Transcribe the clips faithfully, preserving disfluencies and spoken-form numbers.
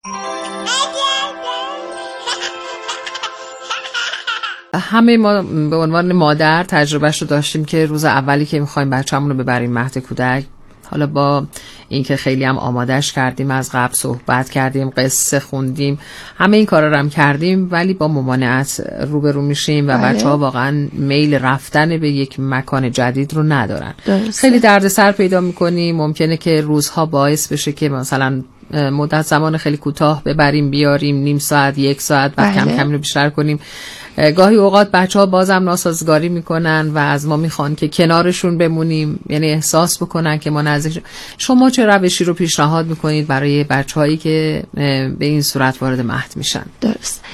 همه ما به عنوان مادر تجربهش رو داشتیم که روز اولی که میخوایم بچه‌مون رو ببریم مهد کودک، حالا با اینکه خیلی هم آمادش کردیم، از قبل صحبت کردیم، قصه خوندیم، همه این کارا رو هم کردیم، ولی با ممانعت روبرو میشیم و بچه‌ها واقعا میل رفتن به یک مکان جدید رو ندارن. درسته. خیلی دردسر پیدا میکنیم. ممکنه که روزها باعث بشه که مثلا مدت زمان خیلی کوتاه ببریم بیاریم، نیم ساعت، یک ساعت، بعد کم کم رو بیشتر کنیم. گاهی اوقات بچه‌ها بازم ناسازگاری میکنن و از ما میخوان که کنارشون بمونیم، یعنی احساس بکنن که ما نزدیک. شما چه روشی رو پیشنهاد میکنید برای بچه‌هایی که به این صورت وارد مهد میشن؟ درست.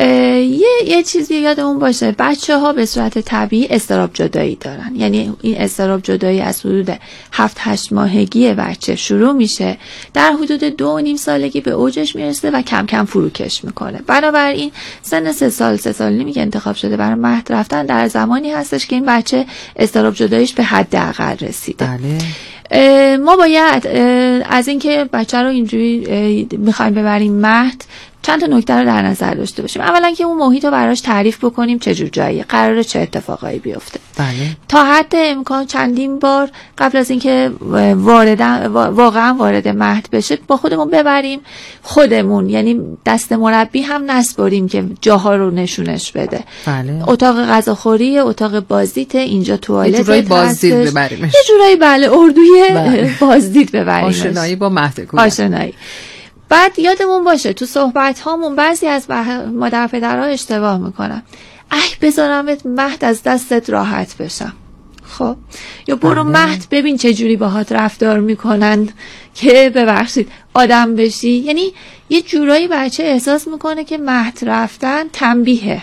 یه یه چیزی یادمون باشه، بچه‌ها به صورت طبیعی اضطراب جدایی دارن. یعنی این اضطراب جدایی از حدود هفت هشت ماهگی بچه شروع میشه، در حدود دو و نیم سالگی به اوجش میرسه و کم کم فروکش میکنه. بنابراین سن سه سال سه سال نیمی که انتخاب شده برای مهد رفتن در زمانی هستش که این بچه اضطراب جداییش به حداقل رسیده. بله. ما باید از اینکه بچه رو اینجوری میخوایم ببریم مهد چند تا نکته رو در نظر داشته باشیم. اولا که اون محیط رو براش تعریف بکنیم چه جور جاییه، قراره چه اتفاقایی بیفته. بله. تا حد امکان چندین بار قبل از اینکه وارد واقعا وارد مهد بشه با خودمون ببریم، خودمون یعنی دست مربی هم نسپاریم که جاها رو نشونش بده. بله. اتاق غذاخوری، اتاق بازدید، اینجا توالت، یه جورایی بازدید ببریمش. یه جورایی بله اردوی بله. بازدید ببریمش. آشنایی با مهد کودک. آشنایی. بعد یادمون باشه تو صحبت هامون بعضی از مادر پدرها اشتباه میکنن. ای بذارمت مهد از دستت راحت بشم. خب یا برو مهد ببین چه جوری باهات رفتار میکنن که ببخشید آدم بشی. یعنی یه جورایی بچه احساس میکنه که مهد رفتن تنبیهه.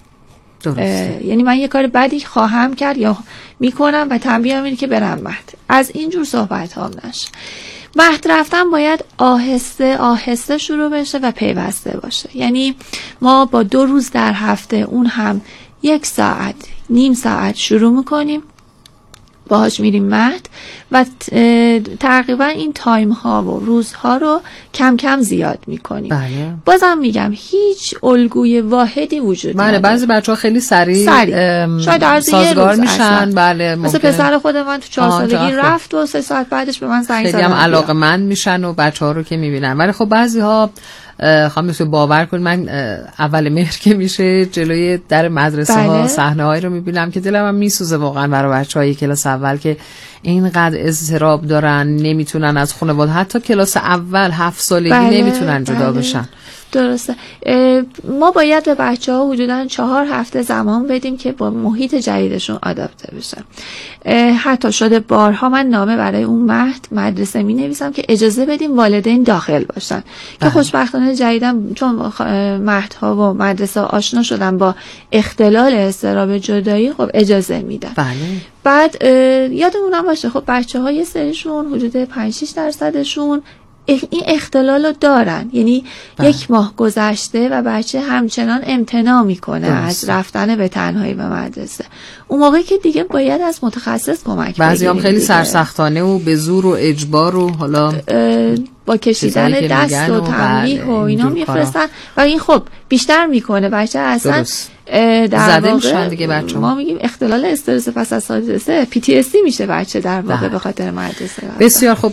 یعنی من یه کار بدی خواهم کرد یا میکنم و تنبیه هم اینه که برم مهد. از اینجور صحبت ها نشه. مهد رفتن باید آهسته آهسته شروع بشه و پیوسته باشه. یعنی ما با دو روز در هفته، اون هم یک ساعت نیم ساعت شروع میکنیم، باهاش میریم مهد و تقریبا این تایم ها و روزها رو کم کم زیاد میکنیم. بله. بازم میگم هیچ الگوی واحدی وجود نداره. بله بعضی بچه‌ها خیلی سریع سریع سازگار میشن. بله مثلا پسر خود من تو چهار سالگی رفت و سه ساعت بعدش به من زنگ زد. خیلی هم علاقه‌مند میشن و بچه‌ها رو که میبینن. ولی خب بعضی‌ها خواهم میتونم باور کنید من اول مهر که میشه جلوی در مدرسه بله. ها صحنه هایی رو میبینم که دلم هم میسوزه واقعا برای بچهای کلاس اول که اینقدر اضطراب دارن، نمیتونن از خانواده حتی کلاس اول هفت سالگی بله. نمیتونن جدا بله. بشن. درسته. ما باید به بچه ها حدوداً چهار هفته زمان بدیم که با محیط جدیدشون آداپته بشن. حتی شده بارها من نامه برای اون مهد مدرسه می نویسم که اجازه بدیم والدین داخل باشن بله. که خوشبختانه جدیداً چون مهدها و مدرسه آشنا شدن با اختلال اضطراب جدایی خب اجازه میدن. بله. بعد یادمون هم باشه خب بچه ها یه سریشون حدود پنج شش درصدشون این اختلال رو دارن. یعنی بله. یک ماه گذشته و بچه همچنان امتناع میکنه از رفتن به تنهایی به مدرسه. اون موقعی که دیگه باید از متخصص کمک بگیریم. بعضی هم خیلی سرسختانه و به زور و اجبار و حالا با کشیدن دست و تنبیه و اینا میفرستن و این خب بیشتر میکنه بچه اصلا در واقع دیگه بچه ما میگیم اختلال استرس پس از حادثه پی تی اس دی میشه بچه در واقع به خاطر مدرسه. بسیار خب